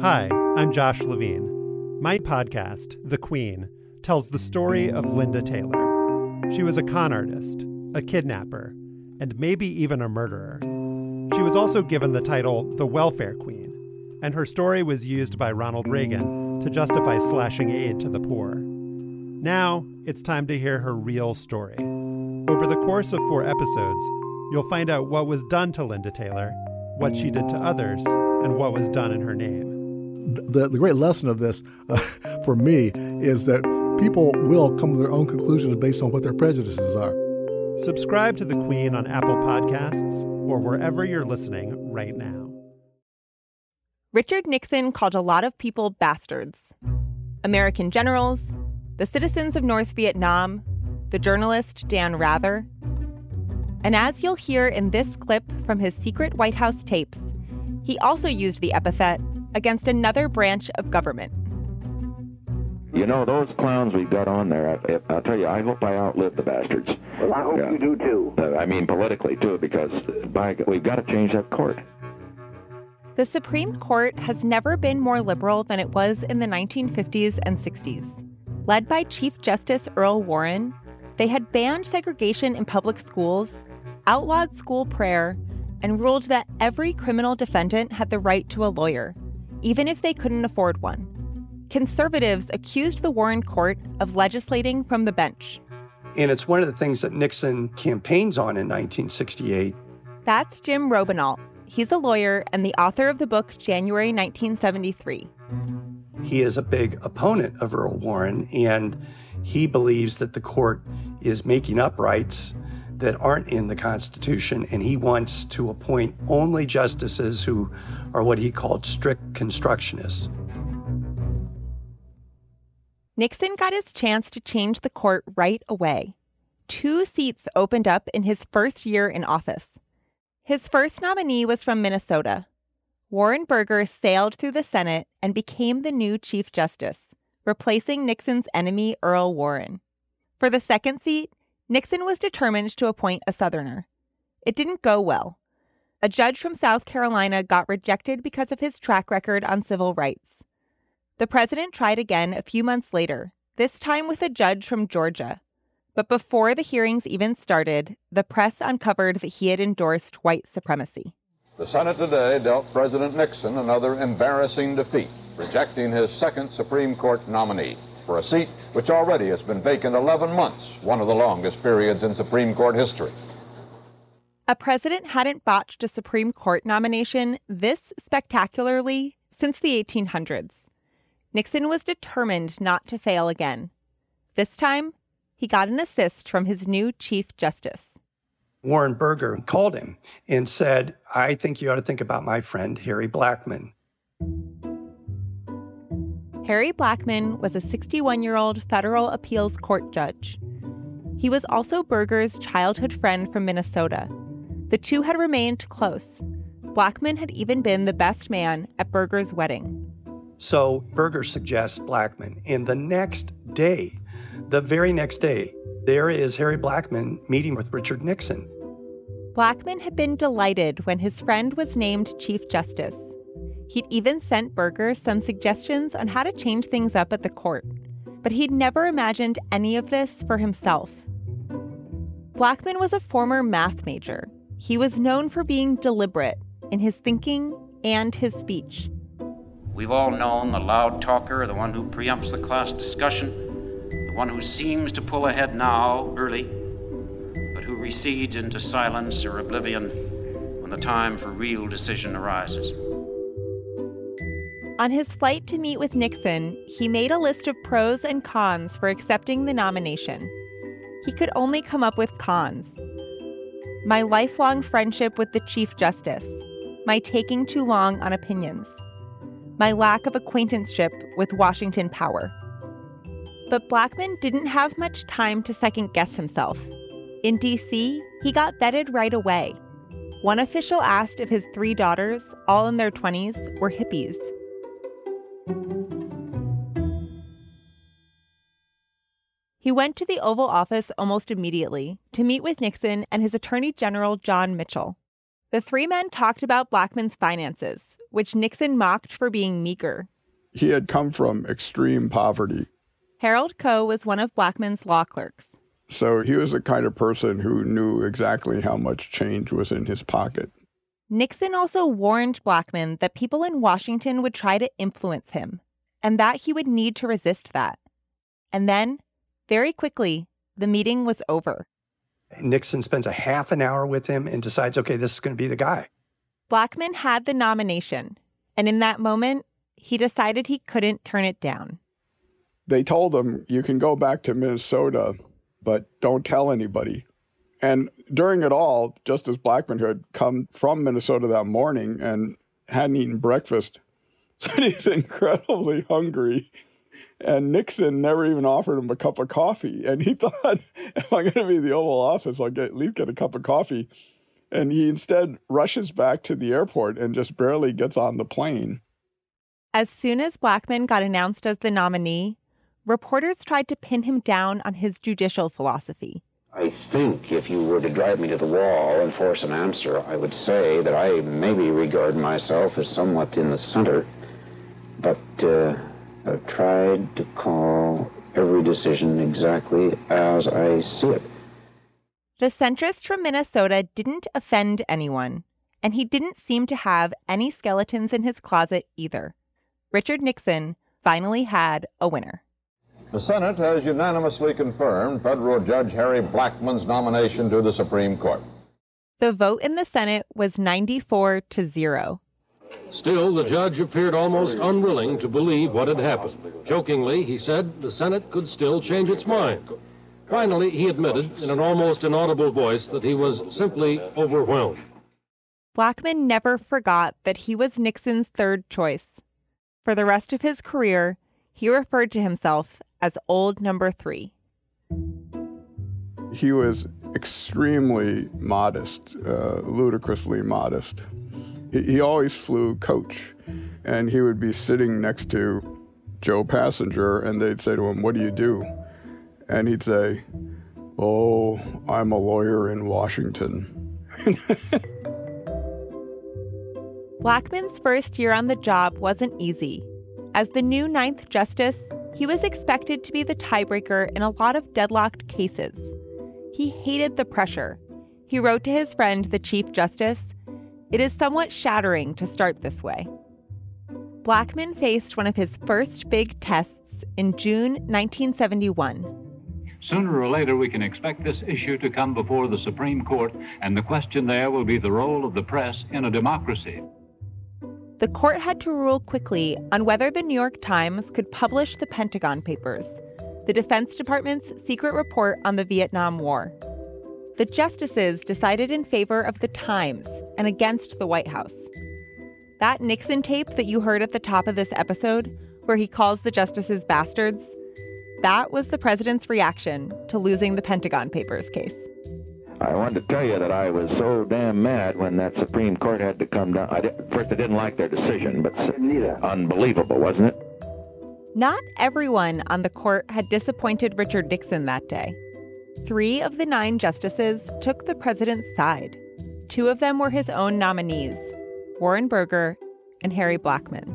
Hi, I'm Josh Levine. My podcast, The Queen, tells the story of Linda Taylor. She was a con artist, a kidnapper, and maybe even a murderer. She was also given the title the Welfare Queen, and her story was used by Ronald Reagan to justify slashing aid to the poor. Now, it's time to hear her real story. Over the course of 4 episodes, you'll find out what was done to Linda Taylor, what she did to others, and what was done in her name. The great lesson of this, for me, is that people will come to their own conclusions based on what their prejudices are. Subscribe to The Queen on Apple Podcasts or wherever you're listening right now. Richard Nixon called a lot of people bastards. American generals, the citizens of North Vietnam, the journalist Dan Rather. And as you'll hear in this clip from his secret White House tapes, he also used the epithet against another branch of government. You know, those clowns we've got on there, I'll tell you, I hope I outlive the bastards. Well, I hope you do, too. I mean, politically, too, because we've got to change that court. The Supreme Court has never been more liberal than it was in the 1950s and 60s. Led by Chief Justice Earl Warren, they had banned segregation in public schools, outlawed school prayer, and ruled that every criminal defendant had the right to a lawyer, even if they couldn't afford one. Conservatives accused the Warren Court of legislating from the bench. And it's one of the things that Nixon campaigns on in 1968. That's Jim Robinault. He's a lawyer and the author of the book January 1973. He is a big opponent of Earl Warren, and he believes that the court is making up rights that aren't in the Constitution, and he wants to appoint only justices who are what he called strict constructionists. Nixon got his chance to change the court right away. 2 seats opened up in his first year in office. His first nominee was from Minnesota. Warren Burger sailed through the Senate and became the new Chief Justice, replacing Nixon's enemy Earl Warren. For the second seat, Nixon was determined to appoint a Southerner. It didn't go well. A judge from South Carolina got rejected because of his track record on civil rights. The president tried again a few months later, this time with a judge from Georgia. But before the hearings even started, the press uncovered that he had endorsed white supremacy. The Senate today dealt President Nixon another embarrassing defeat, rejecting his second Supreme Court nominee for a seat which already has been vacant 11 months, one of the longest periods in Supreme Court history. A president hadn't botched a Supreme Court nomination this spectacularly since the 1800s. Nixon was determined not to fail again. This time, he got an assist from his new Chief Justice. Warren Burger called him and said, "I think you ought to think about my friend, Harry Blackmun." Harry Blackmun was a 61-year-old federal appeals court judge. He was also Burger's childhood friend from Minnesota. The two had remained close. Blackmun had even been the best man at Burger's wedding. So Burger suggests Blackmun. And the next day, the very next day, there is Harry Blackmun meeting with Richard Nixon. Blackmun had been delighted when his friend was named Chief Justice. He'd even sent Burger some suggestions on how to change things up at the court. But he'd never imagined any of this for himself. Blackmun was a former math major. He was known for being deliberate in his thinking and his speech. We've all known the loud talker, the one who preempts the class discussion, the one who seems to pull ahead now, early, but who recedes into silence or oblivion when the time for real decision arises. On his flight to meet with Nixon, he made a list of pros and cons for accepting the nomination. He could only come up with cons. My lifelong friendship with the Chief Justice, my taking too long on opinions, my lack of acquaintanceship with Washington power. But Blackmun didn't have much time to second-guess himself. In D.C., he got vetted right away. One official asked if his 3 daughters, all in their 20s, were hippies. He went to the Oval Office almost immediately to meet with Nixon and his Attorney General John Mitchell. The three men talked about Blackmun's finances, which Nixon mocked for being meager. He had come from extreme poverty. Harold Coe was one of Blackmun's law clerks. So he was the kind of person who knew exactly how much change was in his pocket. Nixon also warned Blackmun that people in Washington would try to influence him, and that he would need to resist that. And then, very quickly, the meeting was over. Nixon spends a half an hour with him and decides, okay, this is going to be the guy. Blackmun had the nomination, and in that moment, he decided he couldn't turn it down. They told him, you can go back to Minnesota, but don't tell anybody. And during it all, Justice Blackmun, who had come from Minnesota that morning and hadn't eaten breakfast, said he's incredibly hungry. And Nixon never even offered him a cup of coffee. And he thought, if I'm going to be in the Oval Office, I'll at least get a cup of coffee. And he instead rushes back to the airport and just barely gets on the plane. As soon as Blackmun got announced as the nominee, reporters tried to pin him down on his judicial philosophy. I think if you were to drive me to the wall and force an answer, I would say that I maybe regard myself as somewhat in the center, but I've tried to call every decision exactly as I see it. The centrist from Minnesota didn't offend anyone, and he didn't seem to have any skeletons in his closet either. Richard Nixon finally had a winner. The Senate has unanimously confirmed federal Judge Harry Blackmun's nomination to the Supreme Court. The vote in the Senate was 94-0. Still, the judge appeared almost unwilling to believe what had happened. Jokingly, he said the Senate could still change its mind. Finally, he admitted in an almost inaudible voice that he was simply overwhelmed. Blackmun never forgot that he was Nixon's third choice. For the rest of his career, he referred to himself as Old Number 3. He was extremely modest, ludicrously modest. He always flew coach, and he would be sitting next to Joe Passenger, and they'd say to him, "What do you do?" And he'd say, "Oh, I'm a lawyer in Washington." Blackmun's first year on the job wasn't easy. As the new Ninth Justice, he was expected to be the tiebreaker in a lot of deadlocked cases. He hated the pressure. He wrote to his friend, the Chief Justice, "It is somewhat shattering to start this way." Blackmun faced one of his first big tests in June 1971. Sooner or later, we can expect this issue to come before the Supreme Court, and the question there will be the role of the press in a democracy. The court had to rule quickly on whether the New York Times could publish the Pentagon Papers, the Defense Department's secret report on the Vietnam War. The justices decided in favor of the Times and against the White House. That Nixon tape that you heard at the top of this episode, where he calls the justices bastards, that was the president's reaction to losing the Pentagon Papers case. I wanted to tell you that I was so damn mad when that Supreme Court had to come down. First, I didn't like their decision, but unbelievable, wasn't it? Not everyone on the court had disappointed Richard Nixon that day. 3 of the 9 justices took the president's side. 2 of them were his own nominees, Warren Burger and Harry Blackmun.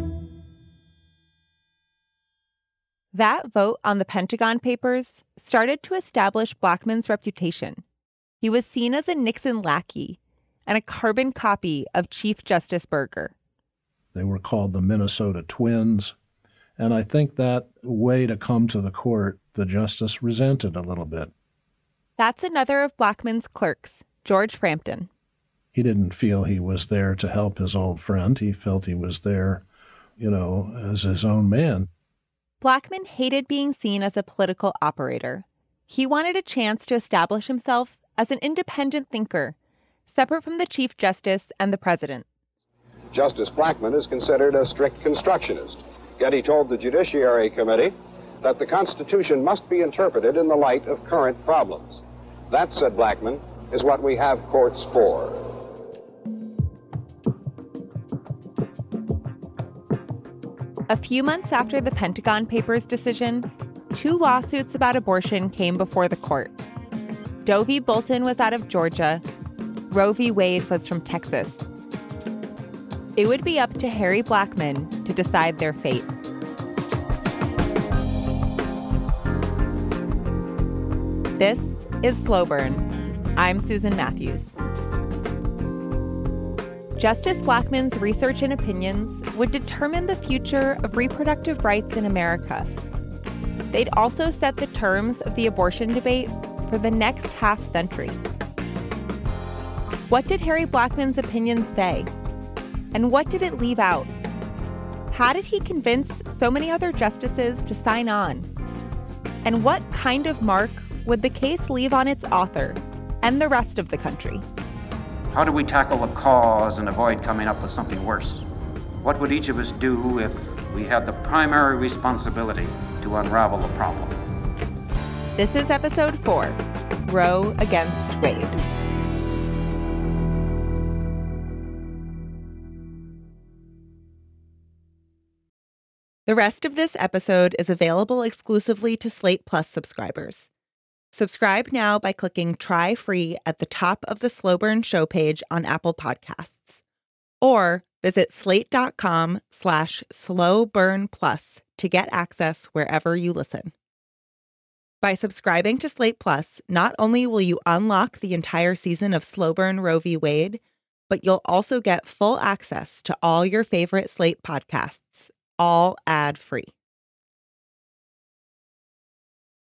That vote on the Pentagon Papers started to establish Blackmun's reputation. He was seen as a Nixon lackey and a carbon copy of Chief Justice Burger. They were called the Minnesota Twins, and I think that way to come to the court, the justice resented a little bit. That's another of Blackmun's clerks, George Frampton. He didn't feel he was there to help his old friend. He felt he was there, as his own man. Blackmun hated being seen as a political operator. He wanted a chance to establish himself as an independent thinker, separate from the Chief Justice and the President. Justice Blackmun is considered a strict constructionist, yet he told the Judiciary Committee that the Constitution must be interpreted in the light of current problems. That, said Blackmun, is what we have courts for. A few months after the Pentagon Papers decision, 2 lawsuits about abortion came before the court. Doe v. Bolton was out of Georgia. Roe v. Wade was from Texas. It would be up to Harry Blackmun to decide their fate. This is Slow Burn. I'm Susan Matthews. Justice Blackmun's research and opinions would determine the future of reproductive rights in America. They'd also set the terms of the abortion debate for the next half-century. What did Harry Blackmun's opinions say? And what did it leave out? How did he convince so many other justices to sign on? And what kind of mark would the case leave on its author and the rest of the country? How do we tackle the cause and avoid coming up with something worse? What would each of us do if we had the primary responsibility to unravel the problem? This is episode 4, Roe against Wade. The rest of this episode is available exclusively to Slate Plus subscribers. Subscribe now by clicking Try Free at the top of the Slow Burn show page on Apple Podcasts. Or visit slate.com/slowburnplus to get access wherever you listen. By subscribing to Slate Plus, not only will you unlock the entire season of Slow Burn Roe v. Wade, but you'll also get full access to all your favorite Slate podcasts, all ad-free.